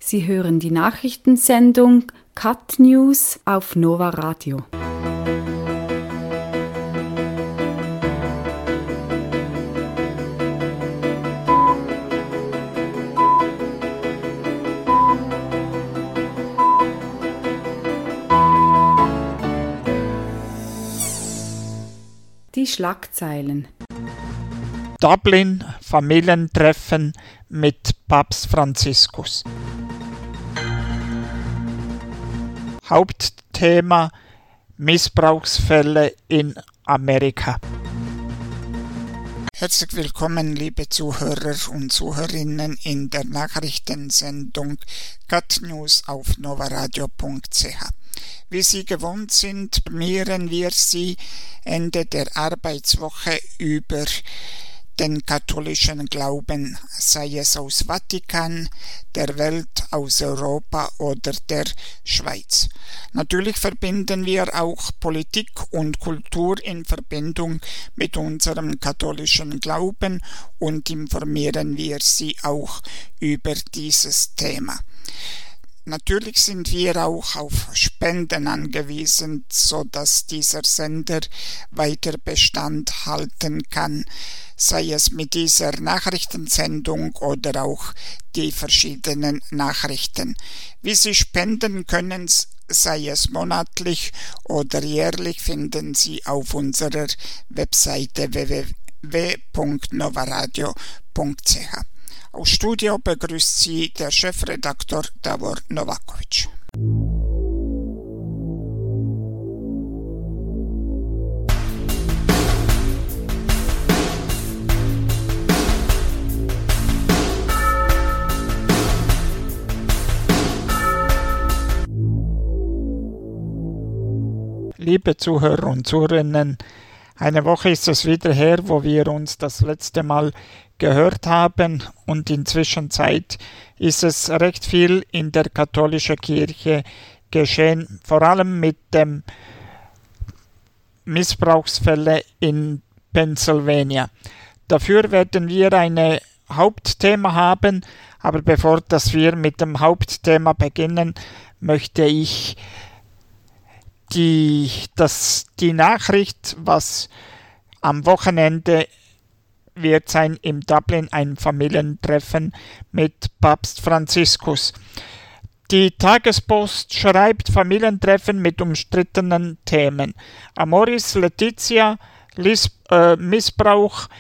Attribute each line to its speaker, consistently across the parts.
Speaker 1: Sie hören die Nachrichtensendung Cut News auf Nova Radio. Die Schlagzeilen.
Speaker 2: Dublin Familientreffen mit Papst Franziskus. Hauptthema Missbrauchsfälle in Amerika. Herzlich willkommen, liebe Zuhörer und Zuhörerinnen, in der Nachrichtensendung Cut News auf novaradio.ch. Wie Sie gewohnt sind, informieren wir Sie Ende der Arbeitswoche über den katholischen Glauben, sei es aus Vatikan, der Welt, aus Europa oder der Schweiz. Natürlich verbinden wir auch Politik und Kultur in Verbindung mit unserem katholischen Glauben und informieren wir Sie auch über dieses Thema. Natürlich sind wir auch auf Spenden angewiesen, sodass dieser Sender weiter Bestand halten kann, sei es mit dieser Nachrichtensendung oder auch die verschiedenen Nachrichten. Wie Sie spenden können, sei es monatlich oder jährlich, finden Sie auf unserer Webseite www.novaradio.ch. Aus Studio begrüßt Sie der Chefredaktor Davor Novakovic. Liebe Zuhörer und Zuhörerinnen, eine Woche ist es wieder her, wo wir uns das letzte Mal gehört haben, und inzwischen Zeit ist es recht viel in der katholischen Kirche geschehen, vor allem mit dem Missbrauchsfälle in Pennsylvania. Dafür werden wir ein Hauptthema haben, aber bevor wir mit dem Hauptthema beginnen, möchte ich die Nachricht, was am Wochenende wird sein in Dublin ein Familientreffen mit Papst Franziskus. Die Tagespost schreibt Familientreffen mit umstrittenen Themen. Amoris Laetitia, Missbrauch,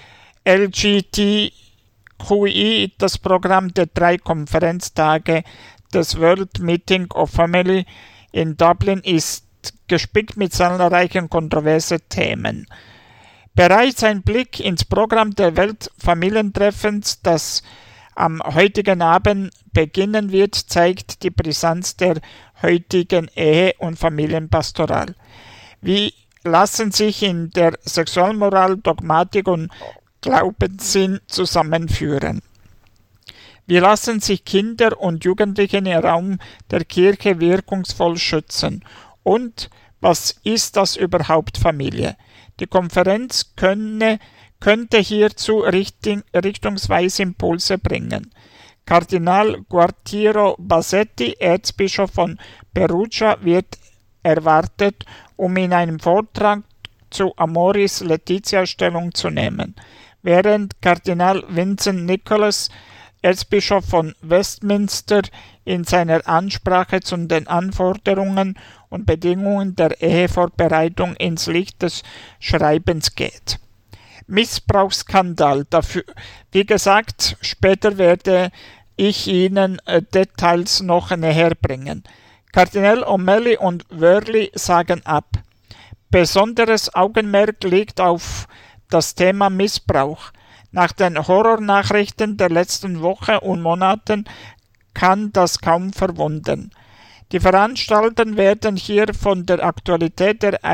Speaker 2: LGBTQI, das Programm der 3 Konferenztage des World Meeting of Family in Dublin ist gespickt mit zahlreichen kontroversen Themen. Bereits ein Blick ins Programm der Weltfamilientreffens, das am heutigen Abend beginnen wird, zeigt die Brisanz der heutigen Ehe- und Familienpastoral. Wie lassen sich in der Sexualmoral, Dogmatik und Glaubenssinn zusammenführen? Wie lassen sich Kinder und Jugendliche im Raum der Kirche wirkungsvoll schützen? Und was ist das überhaupt Familie? Die Konferenz könnte hierzu richtungsweise Impulse bringen. Kardinal Gualtiero Bassetti, Erzbischof von Perugia, wird erwartet, um in einem Vortrag zu Amoris Laetitia Stellung zu nehmen, während Kardinal Vincent Nicholas, Erzbischof von Westminster, in seiner Ansprache zu den Anforderungen und Bedingungen der Ehevorbereitung ins Licht des Schreibens geht. Missbrauchsskandal. Dafür, wie gesagt, später werde ich Ihnen Details noch näher bringen. Kardinal O'Malley und Worley sagen ab. Besonderes Augenmerk liegt auf das Thema Missbrauch. Nach den Horrornachrichten der letzten Woche und Monaten kann das kaum verwundern. Die Veranstalter werden hier von der Aktualität der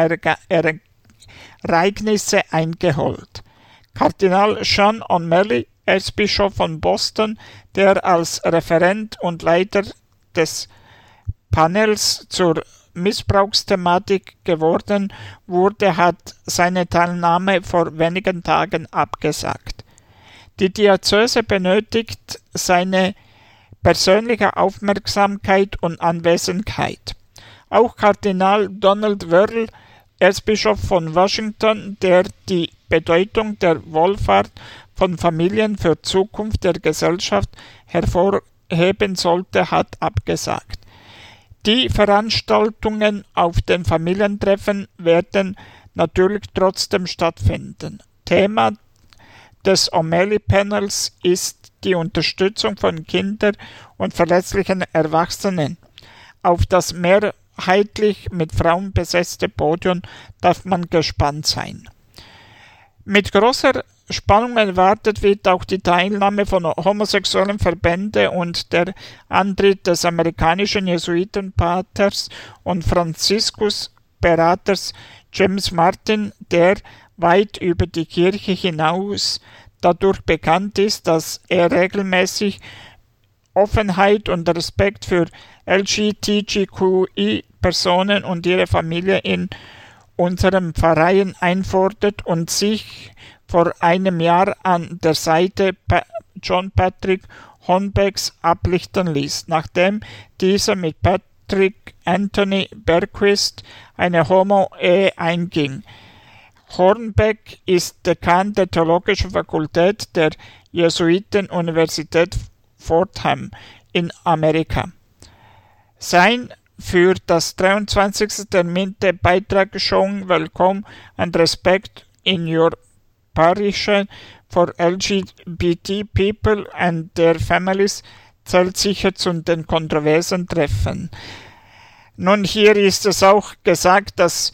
Speaker 2: Ereignisse eingeholt. Kardinal Sean O'Malley, Erzbischof von Boston, der als Referent und Leiter des Panels zur Missbrauchsthematik geworden wurde, hat seine Teilnahme vor wenigen Tagen abgesagt. Die Diözese benötigt seine persönliche Aufmerksamkeit und Anwesenheit. Auch Kardinal Donald Wuerl, Erzbischof von Washington, der die Bedeutung der Wohlfahrt von Familien für die Zukunft der Gesellschaft hervorheben sollte, hat abgesagt. Die Veranstaltungen auf den Familientreffen werden natürlich trotzdem stattfinden. Thema des O'Malley-Panels ist die Unterstützung von Kindern und verletzlichen Erwachsenen. Auf das mehrheitlich mit Frauen besetzte Podium darf man gespannt sein. Mit großer Spannung erwartet wird auch die Teilnahme von homosexuellen Verbänden und der Antritt des amerikanischen Jesuitenpaters und Franziskusberaters James Martin, der weit über die Kirche hinaus dadurch bekannt ist, dass er regelmäßig Offenheit und Respekt für LGBTQI-Personen und ihre Familie in unserem Verein einfordert und sich vor einem Jahr an der Seite John Patrick Hornbecks ablichten ließ, nachdem dieser mit Patrick Anthony Bergquist eine Homo-Ehe einging. Hornbeck ist Dekan der Theologischen Fakultät der Jesuiten-Universität Fordham in Amerika. Sein für das 23. terminierte Beitrag Showing Welcome and Respect in Your Parish for LGBT People and Their Families zählt sicher zu den kontroversen Treffen. Nun, hier ist es auch gesagt, dass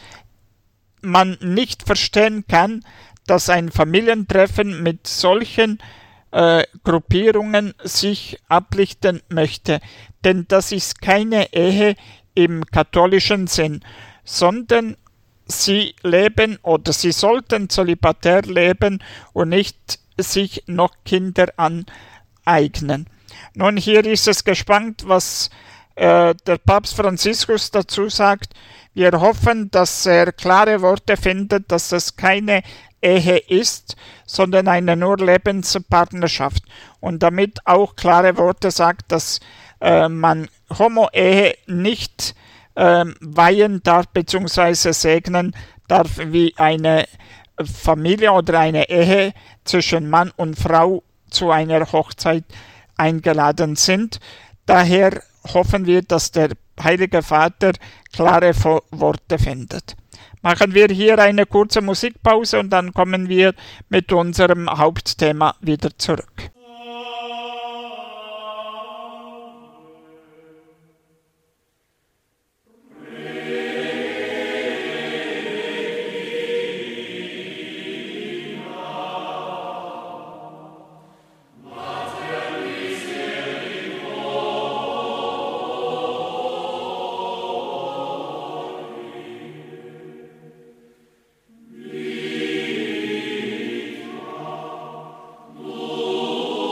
Speaker 2: man nicht verstehen kann, dass ein Familientreffen mit solchen Gruppierungen sich ablichten möchte. Denn das ist keine Ehe im katholischen Sinn, sondern sie leben oder sie sollten zölibatär leben und nicht sich noch Kinder aneignen. Nun, hier ist es gespannt, was der Papst Franziskus dazu sagt. Wir hoffen, dass er klare Worte findet, dass es keine Ehe ist, sondern eine nur Lebenspartnerschaft. Und damit auch klare Worte sagt, dass man Homo-Ehe nicht weihen darf bzw. segnen darf wie eine Familie oder eine Ehe zwischen Mann und Frau zu einer Hochzeit eingeladen sind. Daher hoffen wir, dass der Heilige Vater klare Worte findet. Machen wir hier eine kurze Musikpause und dann kommen wir mit unserem Hauptthema wieder zurück.
Speaker 3: Oh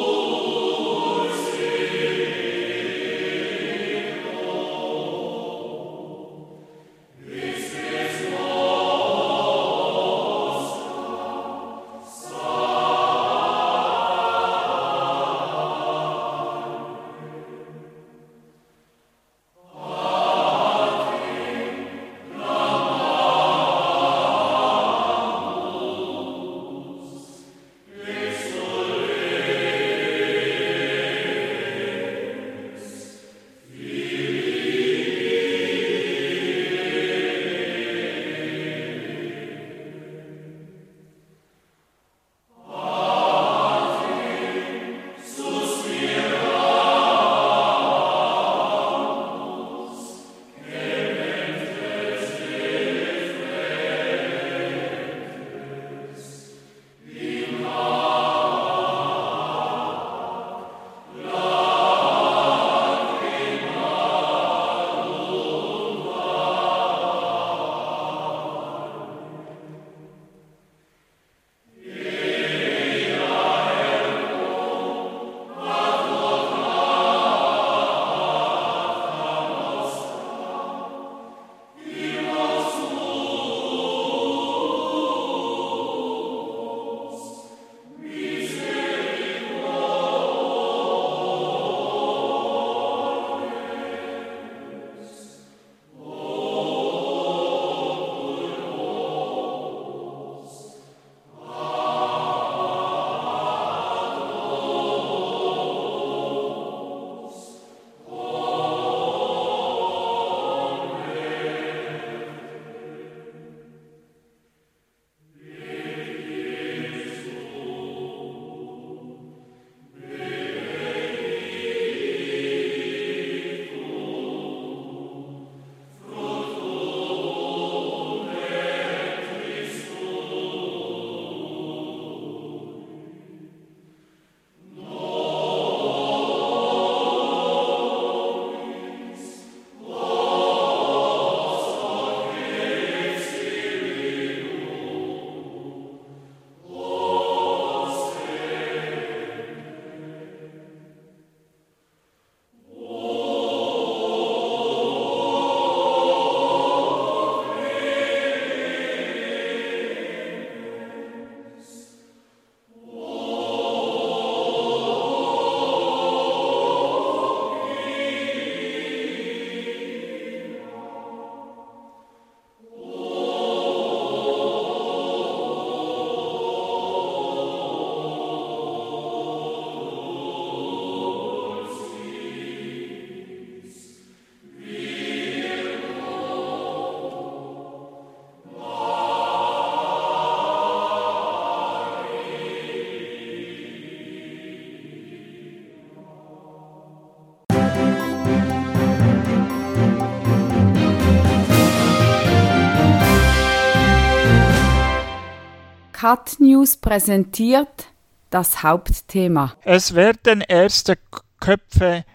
Speaker 1: Cut News präsentiert das Hauptthema.
Speaker 2: Es werden erste Köpfe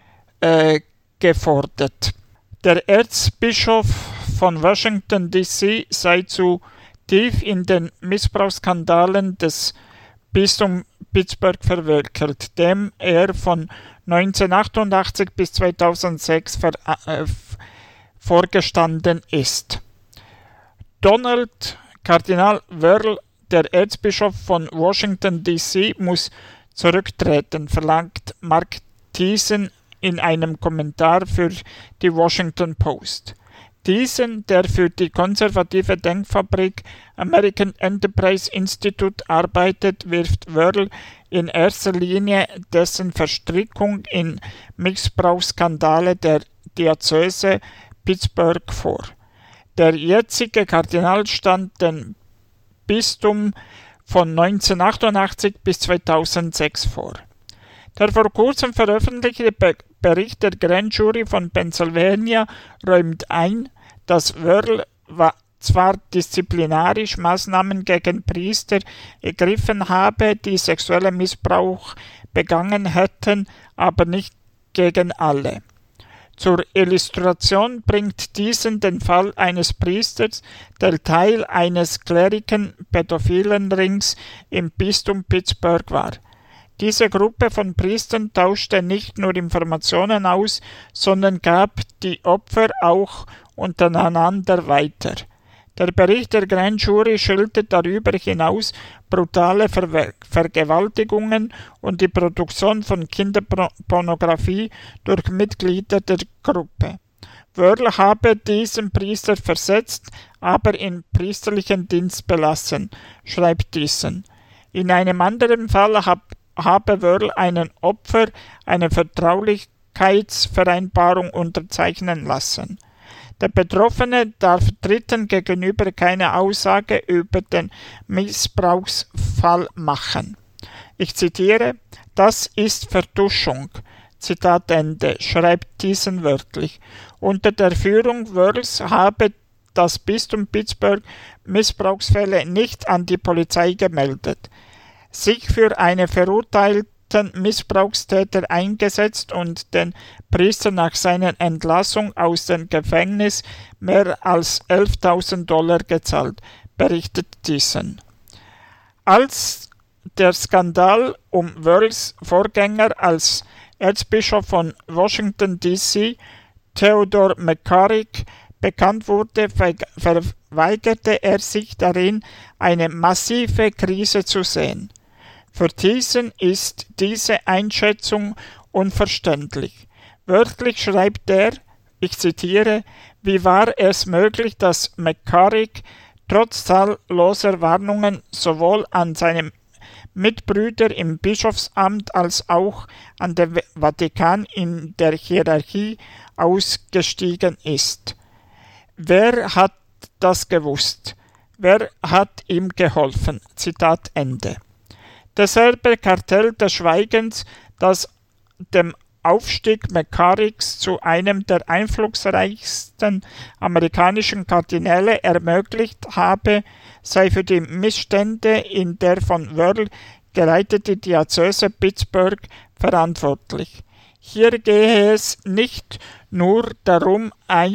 Speaker 2: gefordert. Der Erzbischof von Washington D.C. sei zu tief in den Missbrauchsskandalen des Bistums Pittsburgh verwickelt, dem er von 1988 bis 2006 vorgestanden ist. Donald Kardinal Wuerl, der Erzbischof von Washington D.C., muss zurücktreten, verlangt Mark Thiessen in einem Kommentar für die Washington Post. Thiessen, der für die konservative Denkfabrik American Enterprise Institute arbeitet, wirft Wuerl in erster Linie dessen Verstrickung in Missbrauchsskandale der Diözese Pittsburgh vor. Der jetzige Kardinal stand dem Bistum von 1988 bis 2006 vor. Der vor kurzem veröffentlichte Bericht der Grand Jury von Pennsylvania räumt ein, dass Wuerl zwar disziplinarisch Maßnahmen gegen Priester ergriffen habe, die sexuellen Missbrauch begangen hätten, aber nicht gegen alle. Zur Illustration bringt Thiessen den Fall eines Priesters, der Teil eines Kleriken-Pädophilen-Rings im Bistum Pittsburgh war. Diese Gruppe von Priestern tauschte nicht nur Informationen aus, sondern gab die Opfer auch untereinander weiter. Der Bericht der Grand Jury schildert darüber hinaus brutale Vergewaltigungen und die Produktion von Kinderpornografie durch Mitglieder der Gruppe. Wuerl habe diesen Priester versetzt, aber in priesterlichen Dienst belassen, schreibt Thiessen. In einem anderen Fall habe Wuerl einem Opfer eine Vertraulichkeitsvereinbarung unterzeichnen lassen. Der Betroffene darf Dritten gegenüber keine Aussage über den Missbrauchsfall machen. Ich zitiere: Das ist Vertuschung. Zitat Ende, schreibt Thiessen wörtlich. Unter der Führung Wuerls habe das Bistum Pittsburgh Missbrauchsfälle nicht an die Polizei gemeldet, sich für einen verurteilten Missbrauchstäter eingesetzt und den Priester nach seiner Entlassung aus dem Gefängnis mehr als $11.000 gezahlt, berichtet Thiessen. Als der Skandal um Wuerls Vorgänger als Erzbischof von Washington D.C., Theodore McCarrick, bekannt wurde, verweigerte er sich darin, eine massive Krise zu sehen. Für Thiessen ist diese Einschätzung unverständlich. Wörtlich schreibt er, ich zitiere: Wie war es möglich, dass McCarrick trotz zahlloser Warnungen sowohl an seine Mitbrüder im Bischofsamt als auch an den Vatikan in der Hierarchie ausgestiegen ist? Wer hat das gewusst? Wer hat ihm geholfen? Zitat Ende. Dasselbe Kartell des Schweigens, das dem Aufstieg McCarricks zu einem der einflussreichsten amerikanischen Kardinäle ermöglicht habe, sei für die Missstände in der von Wuerl geleiteten Diözese Pittsburgh verantwortlich. Hier gehe es nicht nur darum,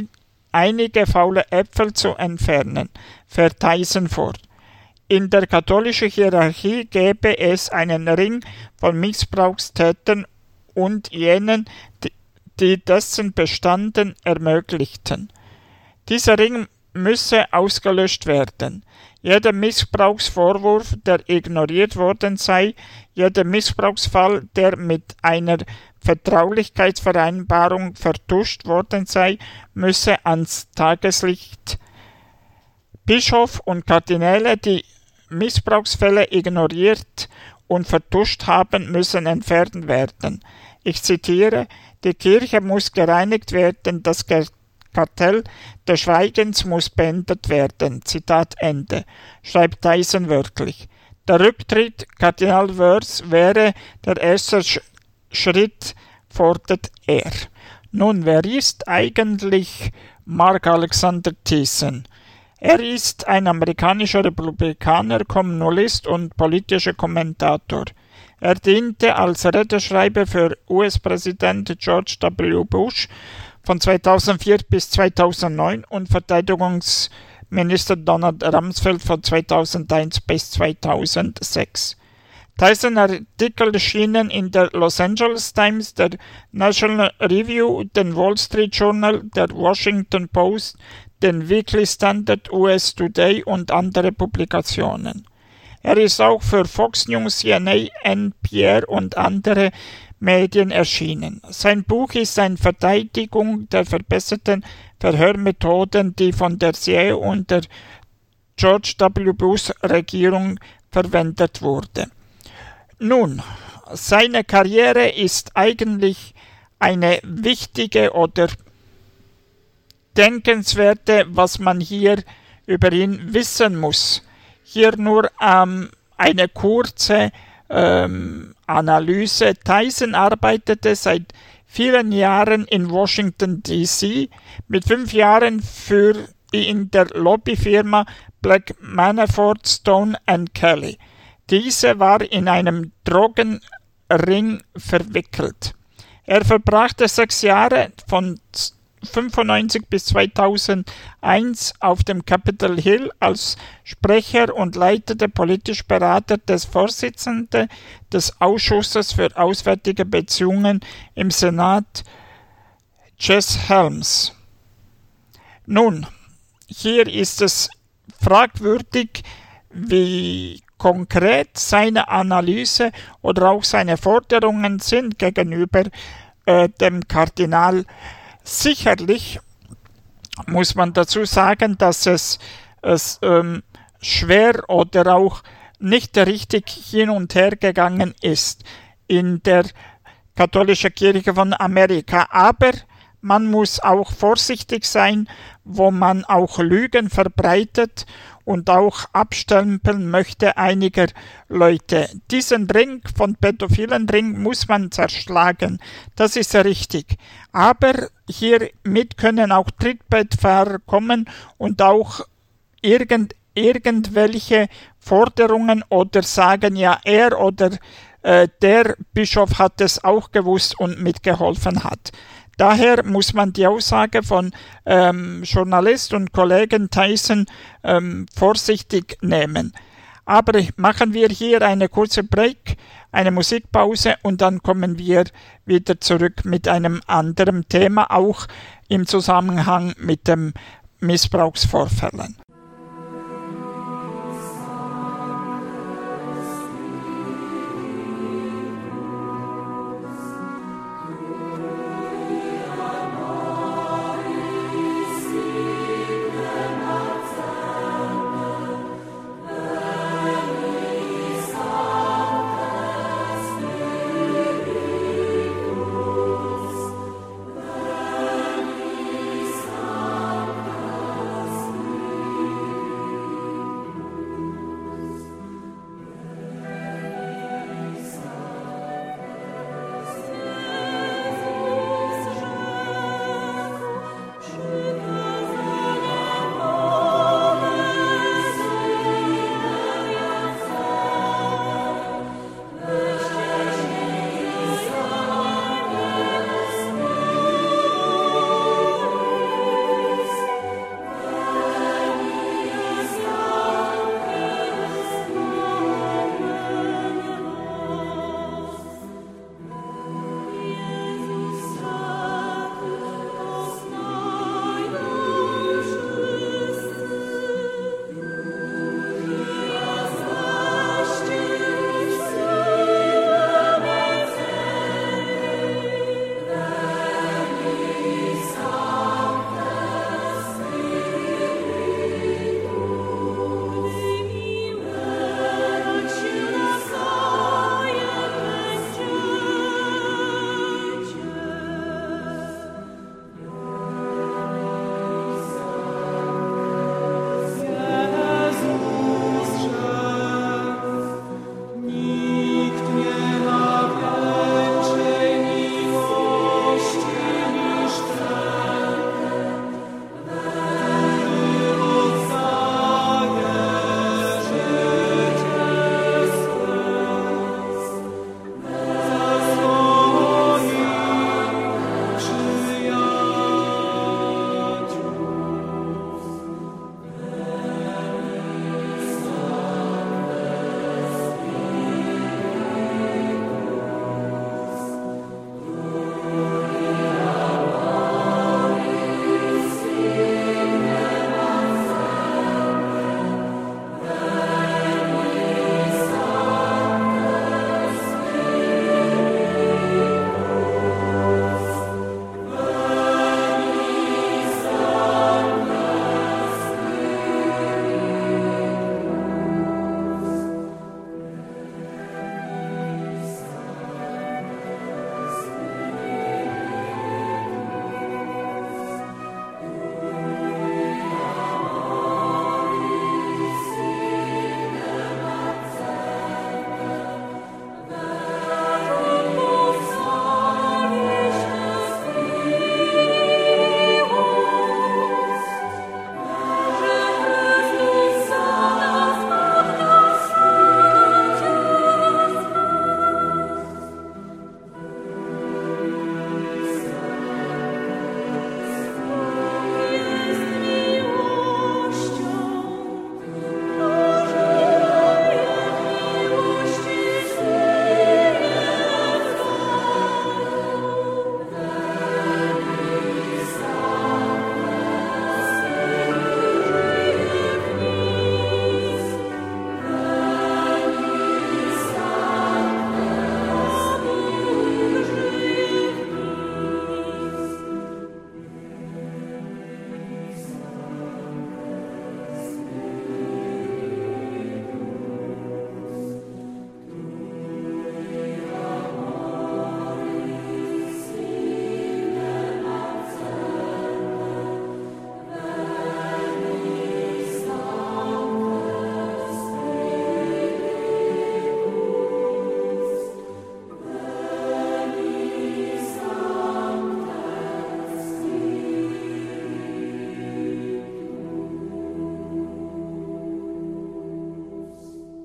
Speaker 2: einige faule Äpfel zu entfernen, fährt Thiessen fort. In der katholischen Hierarchie gäbe es einen Ring von Missbrauchstätern und jenen, die dessen Bestanden ermöglichten. Dieser Ring müsse ausgelöscht werden. Jeder Missbrauchsvorwurf, der ignoriert worden sei, jeder Missbrauchsfall, der mit einer Vertraulichkeitsvereinbarung vertuscht worden sei, müsse ans Tageslicht. Bischof und Kardinäle, die Missbrauchsfälle ignoriert und vertuscht haben, müssen entfernt werden. Ich zitiere: Die Kirche muss gereinigt werden, das Kartell des Schweigens muss beendet werden. Zitat Ende, schreibt Thiessen wörtlich. Der Rücktritt Kardinal Wuerls wäre der erste Schritt, fordert er. Nun, wer ist eigentlich Mark Alexander Thiessen? Er ist ein amerikanischer Republikaner, Kommunist und politischer Kommentator. Er diente als Redeschreiber für US-Präsident George W. Bush von 2004 bis 2009 und Verteidigungsminister Donald Rumsfeld von 2001 bis 2006. Tyson Artikel erschienen in der Los Angeles Times, der National Review, den Wall Street Journal, der Washington Post, den Weekly Standard, US Today und andere Publikationen. Er ist auch für Fox News, CNA, NPR und andere Medien erschienen. Sein Buch ist eine Verteidigung der verbesserten Verhörmethoden, die von der CIA und der George W. Bush Regierung verwendet wurde. Nun, seine Karriere ist eigentlich eine wichtige oder denkenswerte, was man hier über ihn wissen muss. Hier nur eine kurze Analyse. Tyson arbeitete seit vielen Jahren in Washington, D.C., mit 5 Jahren in der Lobbyfirma Black Manafort, Stone & Kelly. Diese war in einem Drogenring verwickelt. Er verbrachte 6 Jahre von 1995 bis 2001 auf dem Capitol Hill als Sprecher und leitete politisch Berater des Vorsitzenden des Ausschusses für Auswärtige Beziehungen im Senat, Jesse Helms. Nun, hier ist es fragwürdig, wie konkret seine Analyse oder auch seine Forderungen sind gegenüber dem Kardinal. Sicherlich muss man dazu sagen, dass es schwer oder auch nicht richtig hin und her gegangen ist in der katholischen Kirche von Amerika. Aber man muss auch vorsichtig sein, wo man auch Lügen verbreitet und auch abstempeln möchte einiger Leute. Diesen Ring von pädophilen Ring muss man zerschlagen. Das ist richtig. Aber hiermit können auch Trittbettfahrer kommen und auch irgendwelche Forderungen oder sagen, ja, er oder der Bischof hat es auch gewusst und mitgeholfen hat. Daher muss man die Aussage von Journalist und Kollegen Tyson vorsichtig nehmen. Aber machen wir hier eine kurze Break, eine Musikpause und dann kommen wir wieder zurück mit einem anderen Thema, auch im Zusammenhang mit den Missbrauchsvorfällen.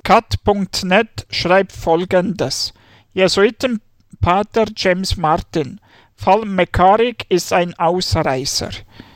Speaker 2: Cat.net schreibt Folgendes: Jesuitenpater James Martin. Fall McCarrick ist ein Ausreißer.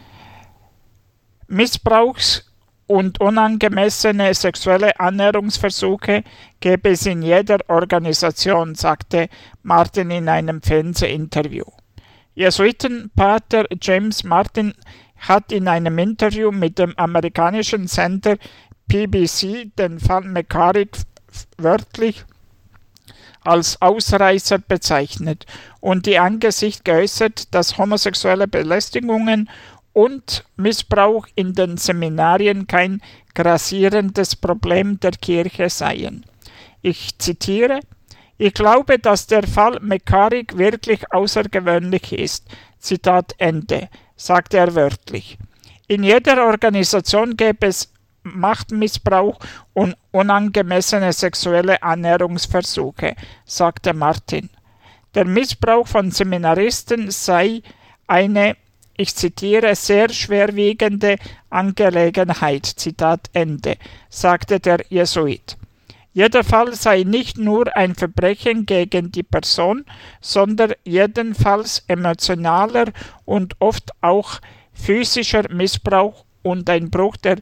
Speaker 2: Missbrauchs- und unangemessene sexuelle Annäherungsversuche gäbe es in jeder Organisation, sagte Martin in einem Fernsehinterview. Jesuitenpater James Martin hat in einem Interview mit dem amerikanischen Sender PBC den Fall McCarrick wörtlich als Ausreißer bezeichnet und die Ansicht geäußert, dass homosexuelle Belästigungen und Missbrauch in den Seminarien kein grassierendes Problem der Kirche seien. Ich zitiere: Ich glaube, dass der Fall McCarrick wirklich außergewöhnlich ist. Zitat Ende, sagte er wörtlich. In jeder Organisation gäbe es Machtmissbrauch und unangemessene sexuelle Annäherungsversuche, sagte Martin. Der Missbrauch von Seminaristen sei eine, ich zitiere, sehr schwerwiegende Angelegenheit, Zitat Ende, sagte der Jesuit. Jeder Fall sei nicht nur ein Verbrechen gegen die Person, sondern jedenfalls emotionaler und oft auch physischer Missbrauch und ein Bruch der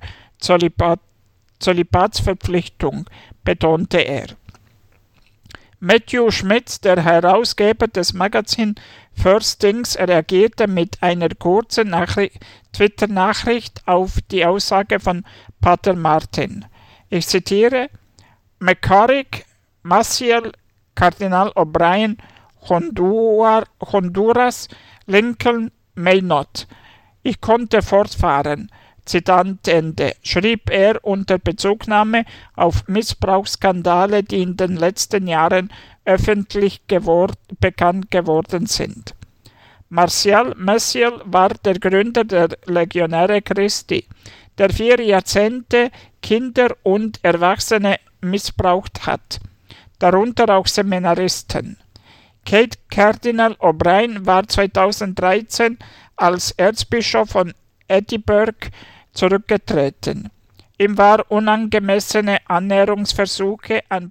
Speaker 2: Zölibatsverpflichtung, betonte er. Matthew Schmitz, der Herausgeber des Magazins First Things, reagierte mit einer kurzen Twitter-Nachricht auf die Aussage von Pater Martin. Ich zitiere: McCarrick, Maciel, Kardinal O'Brien, Honduras, Lincoln, Maynard. Ich konnte fortfahren. Zitat Ende, schrieb er unter Bezugnahme auf Missbrauchsskandale, die in den letzten Jahren öffentlich bekannt geworden sind. Maciel war der Gründer der Legionäre Christi, der 4 Jahrzehnte Kinder und Erwachsene missbraucht hat, darunter auch Seminaristen. Kate Kardinal O'Brien war 2013 als Erzbischof von Edinburgh zurückgetreten. Ihm war unangemessene Annäherungsversuche an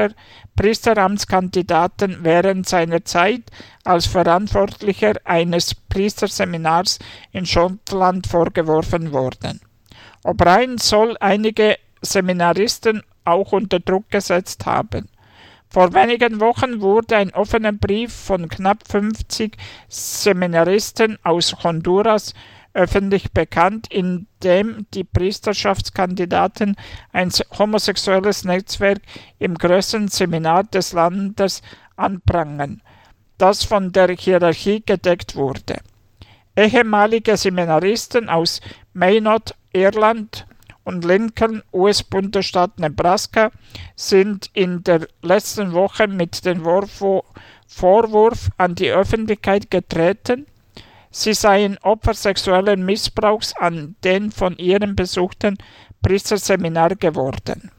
Speaker 2: Priesteramtskandidaten während seiner Zeit als Verantwortlicher eines Priesterseminars in Schottland vorgeworfen worden. O'Brien soll einige Seminaristen auch unter Druck gesetzt haben. Vor wenigen Wochen wurde ein offener Brief von knapp 50 Seminaristen aus Honduras öffentlich bekannt, in dem die Priesterschaftskandidaten ein homosexuelles Netzwerk im größten Seminar des Landes anprangern, das von der Hierarchie gedeckt wurde. Ehemalige Seminaristen aus Maynard, Irland und Lincoln, US-Bundesstaat Nebraska, sind in der letzten Woche mit dem Vorwurf an die Öffentlichkeit getreten, sie seien Opfer sexuellen Missbrauchs an den von ihrem besuchten Priesterseminar geworden.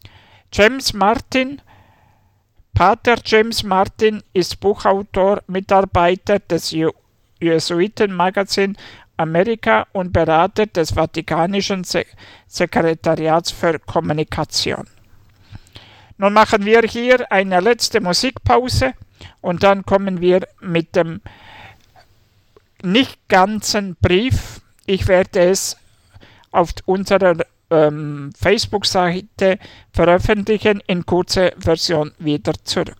Speaker 2: Pater James Martin ist Buchautor, Mitarbeiter des Jesuitenmagazins Amerika und Berater des Vatikanischen Sekretariats für Kommunikation. Nun machen wir hier eine letzte Musikpause und dann kommen wir mit dem nicht ganzen Brief. Ich werde es auf unserer Facebook-Seite veröffentlichen, in kurzer Version wieder zurück.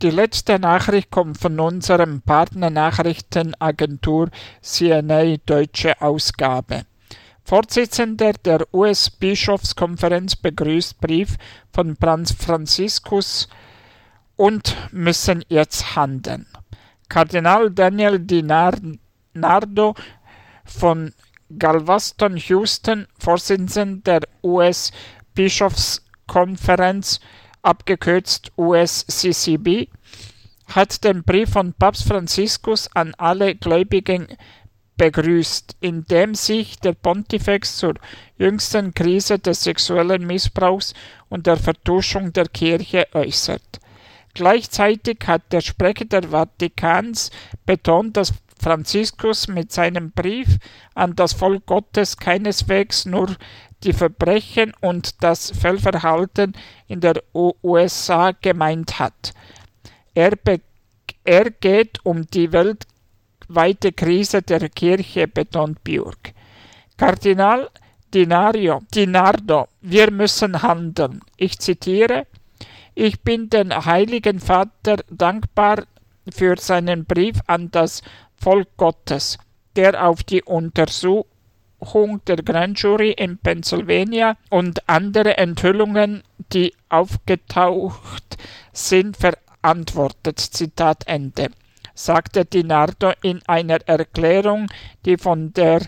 Speaker 2: die letzte Nachricht kommt von unserem Partnernachrichtenagentur CNA Deutsche Ausgabe. Vorsitzender der US-Bischofskonferenz begrüßt Brief von Papst Franziskus und müssen jetzt handeln. Kardinal Daniel DiNardo von Galveston, Houston, Vorsitzender der US-Bischofskonferenz, abgekürzt USCCB, hat den Brief von Papst Franziskus an alle Gläubigen begrüßt, in dem sich der Pontifex zur jüngsten Krise des sexuellen Missbrauchs und der Vertuschung der Kirche äußert. Gleichzeitig hat der Sprecher des Vatikans betont, dass Franziskus mit seinem Brief an das Volk Gottes keineswegs nur die Verbrechen und das Fehlverhalten in der USA gemeint hat. Er geht um die weltweite Krise der Kirche, betont Björk. Kardinal DiNardo, wir müssen handeln. Ich zitiere: Ich bin dem Heiligen Vater dankbar für seinen Brief an das Volk Gottes, der auf die Untersuchung der Grand Jury in Pennsylvania und andere Enthüllungen, die aufgetaucht sind, verantwortet. Zitat Ende, sagte DiNardo in einer Erklärung, die von der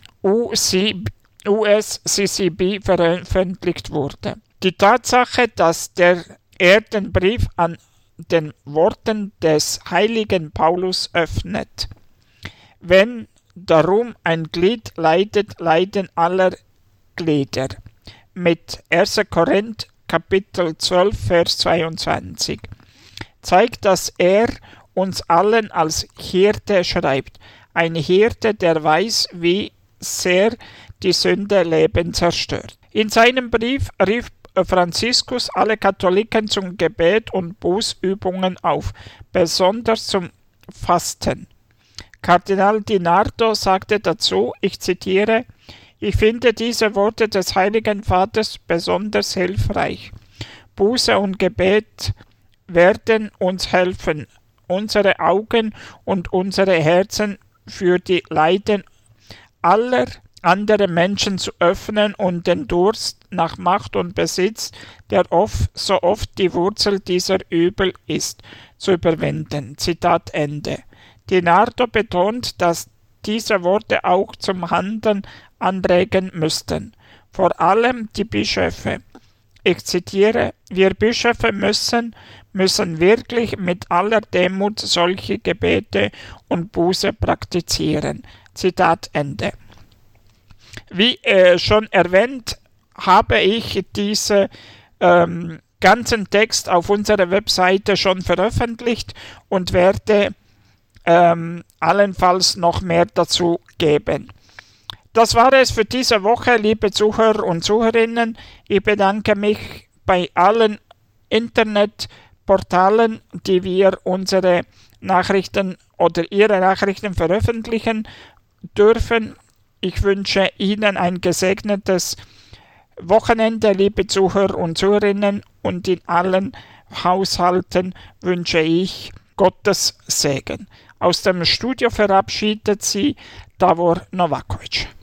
Speaker 2: USCCB veröffentlicht wurde. Die Tatsache, dass er den Brief an den Worten des heiligen Paulus öffnet: Wenn darum ein Glied leidet, leiden aller Glieder. Mit 1. Korinth, Kapitel 12, Vers 22. Zeigt, dass er uns allen als Hirte schreibt. Ein Hirte, der weiß, wie sehr die Sünde Leben zerstört. In seinem Brief rief Franziskus alle Katholiken zum Gebet und Bußübungen auf, besonders zum Fasten. Kardinal DiNardo sagte dazu, ich zitiere: Ich finde diese Worte des Heiligen Vaters besonders hilfreich. Buße und Gebet werden uns helfen, unsere Augen und unsere Herzen für die Leiden aller anderen Menschen zu öffnen und den Durst nach Macht und Besitz, der so oft die Wurzel dieser Übel ist, zu überwinden. Zitat Ende. DiNardo betont, dass diese Worte auch zum Handeln anregen müssten. Vor allem die Bischöfe. Ich zitiere: Wir Bischöfe müssen wirklich mit aller Demut solche Gebete und Buße praktizieren. Zitat Ende. Wie schon erwähnt, habe ich diese ganzen Text auf unserer Webseite schon veröffentlicht und werde allenfalls noch mehr dazu geben. Das war es für diese Woche, liebe Zuhörer und Zuhörerinnen. Ich bedanke mich bei allen Internetportalen, die wir unsere Nachrichten oder ihre Nachrichten veröffentlichen dürfen. Ich wünsche Ihnen ein gesegnetes Wochenende, liebe Zuhörer und Zuhörerinnen, und in allen Haushalten wünsche ich Gottes Segen. Aus dem Studio verabschiedet Sie Davor Novakovic.